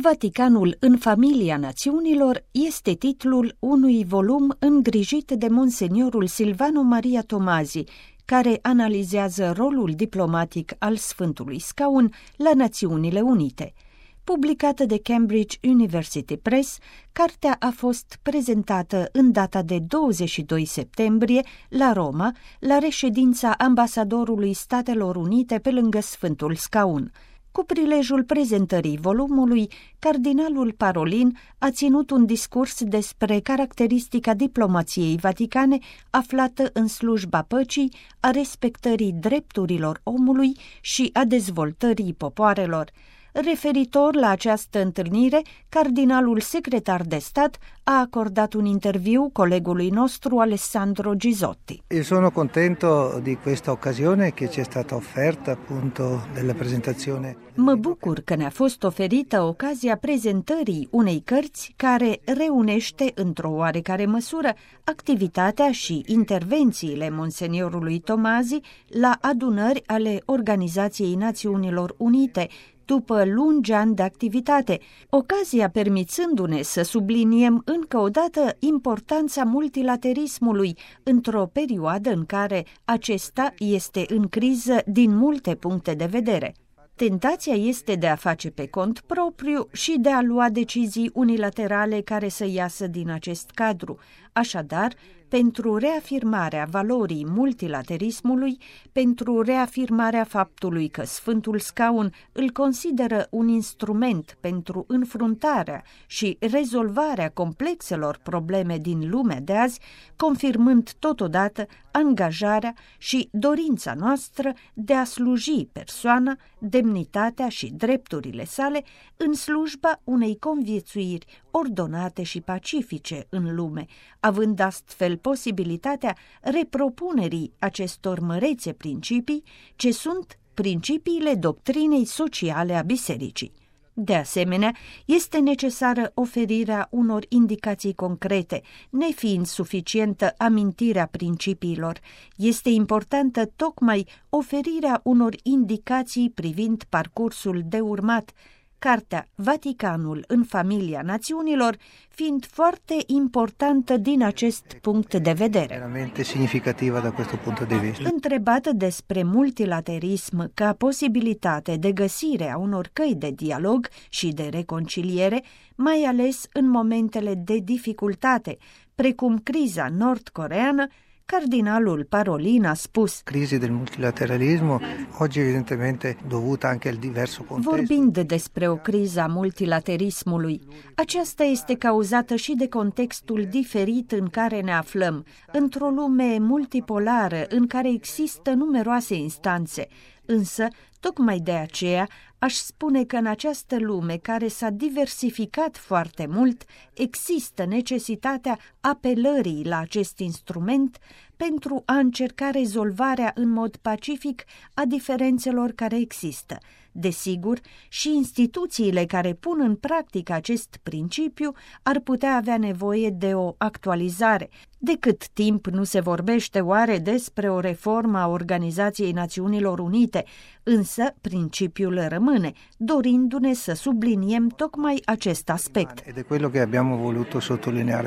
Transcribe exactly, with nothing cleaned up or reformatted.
Vaticanul în familia națiunilor este titlul unui volum îngrijit de Monseniorul Silvano Maria Tomazi, care analizează rolul diplomatic al Sfântului Scaun la Națiunile Unite. Publicată de Cambridge University Press, cartea a fost prezentată în data de douăzeci și doi septembrie la Roma, la reședința ambasadorului Statelor Unite pe lângă Sfântul Scaun. Cu prilejul prezentării volumului, cardinalul Parolin a ținut un discurs despre caracteristica diplomației vaticane aflată în slujba păcii, a respectării drepturilor omului și a dezvoltării popoarelor. Referitor la această întâlnire, cardinalul secretar de stat a acordat un interviu colegului nostru Alessandro Gisotti. Io sono contento di questa occasione che ci è stata offerta appunto della presentazione. Mă bucur că ne-a fost oferită ocazia prezentării unei cărți care reunește într-o oarecare măsură activitatea și intervențiile Monseniorului Tomazi la adunări ale Organizației Națiunilor Unite, după lungi ani de activitate, ocazia permițându-ne să subliniem încă o dată importanța multilaterismului într-o perioadă în care acesta este în criză din multe puncte de vedere. Tentația este de a face pe cont propriu și de a lua decizii unilaterale care să iasă din acest cadru. Așadar, pentru reafirmarea valorii multilaterismului, pentru reafirmarea faptului că Sfântul Scaun îl consideră un instrument pentru înfruntarea și rezolvarea complexelor probleme din lumea de azi, confirmând totodată angajarea și dorința noastră de a sluji persoana, demnitatea și drepturile sale în slujba unei conviețuiri ordonate și pacifice în lume, având astfel posibilitatea repropunerii acestor mărețe principii, ce sunt principiile doctrinei sociale a Bisericii. De asemenea, este necesară oferirea unor indicații concrete, nefiind suficientă amintirea principiilor. Este importantă tocmai oferirea unor indicații privind parcursul de urmat, Cartea Vaticanul în familia națiunilor fiind foarte importantă din acest punct de vedere. Veramente significativă da questo punto di vista. Întrebată despre multilaterism ca posibilitate de găsire a unor căi de dialog și de reconciliere, mai ales în momentele de dificultate, precum criza nord-coreeană, cardinalul Parolin a spus: Crisi del multilateralismo, oggi evidentemente dovuta anche al diverso contesto. Vorbind despre o criză a multilaterismului, aceasta este cauzată și de contextul diferit în care ne aflăm, într-o lume multipolară în care există numeroase instanțe. Însă, tocmai de aceea, aș spune că în această lume care s-a diversificat foarte mult, există necesitatea apelării la acest instrument pentru a încerca rezolvarea în mod pacific a diferențelor care există. Desigur, și instituțiile care pun în practică acest principiu ar putea avea nevoie de o actualizare. De cât timp nu se vorbește oare despre o reformă a Organizației Națiunilor Unite, însă principiul rămâne, dorindu-ne să subliniem tocmai acest aspect. Ed è quello che abbiamo voluto sottolineare